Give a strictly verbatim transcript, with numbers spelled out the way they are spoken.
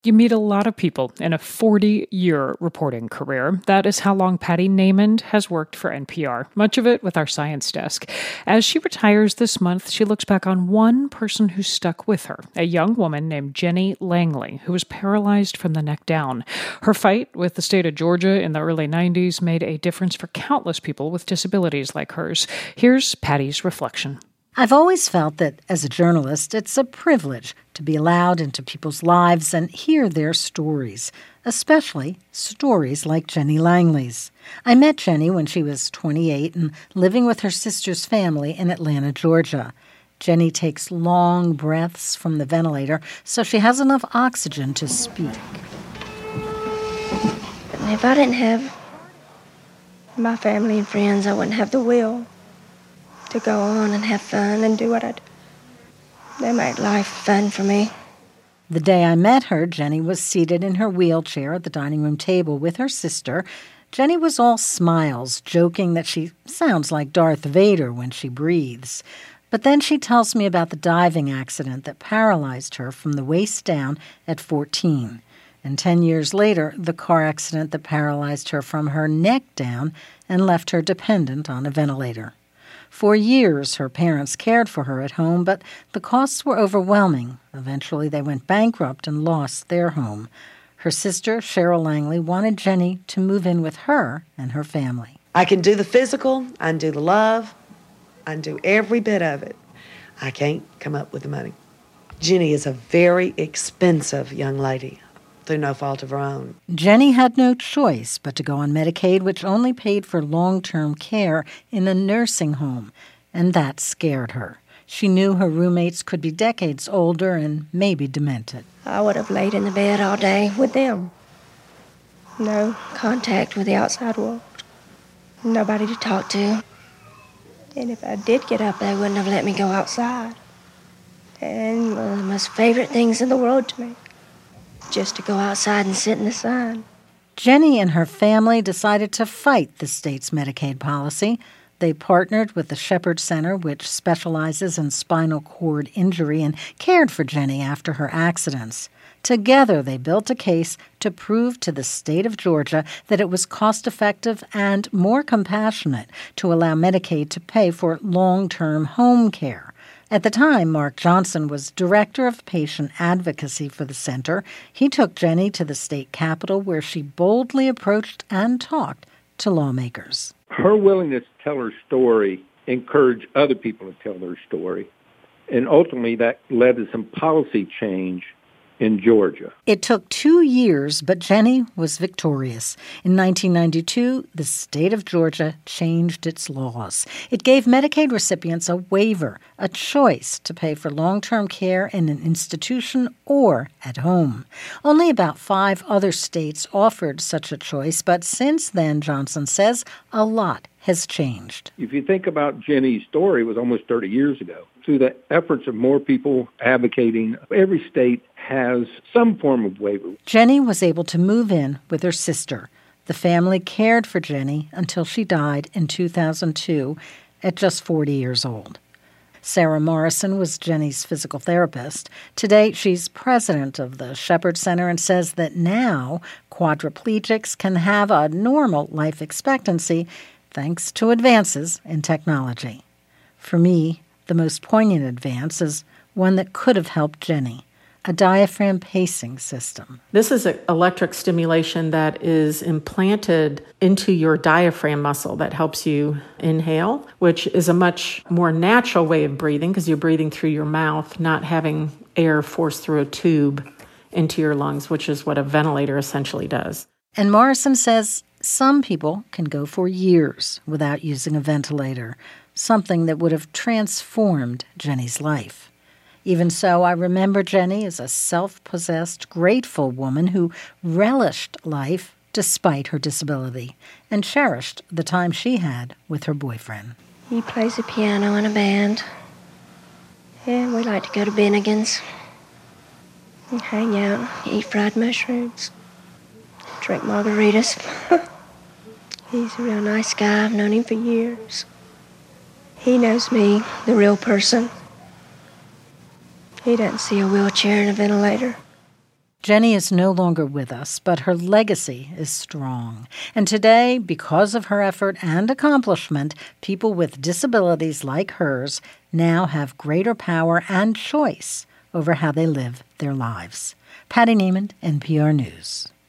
You meet a lot of people in a forty-year reporting career. That is how long Patty Namond has worked for N P R, much of it with our science desk. As she retires this month, she looks back on one person who stuck with her, a young woman named Jenny Langley, who was paralyzed from the neck down. Her fight with the state of Georgia in the early nineties made a difference for countless people with disabilities like hers. Here's Patty's reflection. I've always felt that, as a journalist, it's a privilege to be allowed into people's lives and hear their stories, especially stories like Jenny Langley's. I met Jenny when she was twenty-eight and living with her sister's family in Atlanta, Georgia. Jenny takes long breaths from the ventilator so she has enough oxygen to speak. If I didn't have my family and friends, I wouldn't have the will to go on and have fun and do what I do. They make life fun for me. The day I met her, Jenny was seated in her wheelchair at the dining room table with her sister. Jenny was all smiles, joking that she sounds like Darth Vader when she breathes. But then she tells me about the diving accident that paralyzed her from the waist down at fourteen. And ten years later, the car accident that paralyzed her from her neck down and left her dependent on a ventilator. For years, her parents cared for her at home, but the costs were overwhelming. Eventually, they went bankrupt and lost their home. Her sister, Cheryl Langley, wanted Jenny to move in with her and her family. I can do the physical, I can do the love, I can do every bit of it. I can't come up with the money. Jenny is a very expensive young lady, through no fault of her own. Jenny had no choice but to go on Medicaid, which only paid for long-term care in a nursing home, and that scared her. She knew her roommates could be decades older and maybe demented. I would have laid in the bed all day with them. No contact with the outside world. Nobody to talk to. And if I did get up, they wouldn't have let me go outside. And one of the most favorite things in the world to me, just to go outside and sit in the sun. Jenny and her family decided to fight the state's Medicaid policy. They partnered with the Shepherd Center, which specializes in spinal cord injury, and cared for Jenny after her accidents. Together, they built a case to prove to the state of Georgia that it was cost-effective and more compassionate to allow Medicaid to pay for long-term home care. At the time, Mark Johnson was director of patient advocacy for the center. He took Jenny to the state capitol, where she boldly approached and talked to lawmakers. Her willingness to tell her story encouraged other people to tell their story. And ultimately, that led to some policy change in Georgia. It took two years, but Jenny was victorious. In nineteen ninety-two, the state of Georgia changed its laws. It gave Medicaid recipients a waiver, a choice to pay for long-term care in an institution or at home. Only about five other states offered such a choice, but since then, Johnson says, a lot has changed. If you think about Jenny's story, it was almost thirty years ago. Through the efforts of more people advocating, every state has some form of waiver. Jenny was able to move in with her sister. The family cared for Jenny until she died in two thousand two at just forty years old. Sarah Morrison was Jenny's physical therapist. Today, she's president of the Shepherd Center and says that now quadriplegics can have a normal life expectancy thanks to advances in technology. For me, the most poignant advance is one that could have helped Jenny, a diaphragm pacing system. This is an electric stimulation that is implanted into your diaphragm muscle that helps you inhale, which is a much more natural way of breathing because you're breathing through your mouth, not having air forced through a tube into your lungs, which is what a ventilator essentially does. And Morrison says some people can go for years without using a ventilator, something that would have transformed Jenny's life. Even so, I remember Jenny as a self-possessed, grateful woman who relished life despite her disability and cherished the time she had with her boyfriend. He plays the piano in a band, and we like to go to Bennigan's and hang out, eat fried mushrooms, drink margaritas. He's a real nice guy. I've known him for years. He knows me, the real person. He doesn't see a wheelchair and a ventilator. Jenny is no longer with us, but her legacy is strong. And today, because of her effort and accomplishment, people with disabilities like hers now have greater power and choice over how they live their lives. Patty Niemann, N P R News.